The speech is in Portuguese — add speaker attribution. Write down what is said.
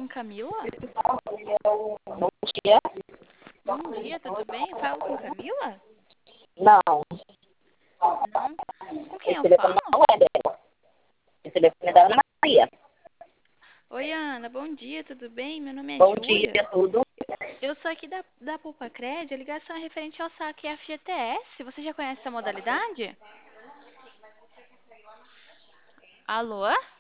Speaker 1: com Camila?
Speaker 2: Bom dia.
Speaker 1: Bom dia, tudo bem? Eu falo com Camila?
Speaker 2: Não,
Speaker 1: Não? Com quem
Speaker 2: esse
Speaker 1: eu
Speaker 2: telefone
Speaker 1: falo?
Speaker 2: não é dela. Esse telefone é da Ana Maria.
Speaker 1: Oi, Ana, bom dia, tudo bem? Meu nome é
Speaker 2: Bom
Speaker 1: Júlia.
Speaker 2: dia, tudo.
Speaker 1: Eu sou aqui da Poupa Cred, a ligação é referente ao saque FGTS. Você já conhece essa modalidade? Alô?